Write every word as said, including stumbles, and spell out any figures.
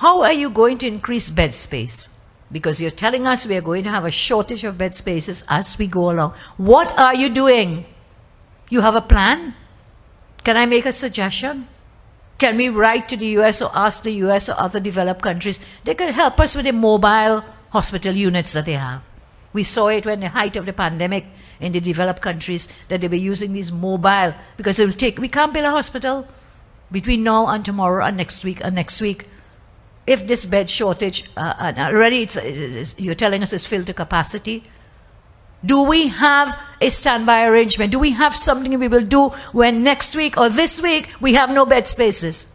How are you going to increase bed space? Because you're telling us we are going to have a shortage of bed spaces as we go along. What are you doing? You have a plan? Can I make a suggestion? Can we write to the U S or ask the U S or other developed countries? They could help us with the mobile hospital units that they have. We saw it when the height of the pandemic in the developed countries, that they were using these mobile, because it will take, we can't build a hospital between now and tomorrow and next week and next week. If this bed shortage, uh, and already it's, it's, you're telling us it's filled to capacity, do we have a standby arrangement? Do we have something we will do when next week or this week we have no bed spaces?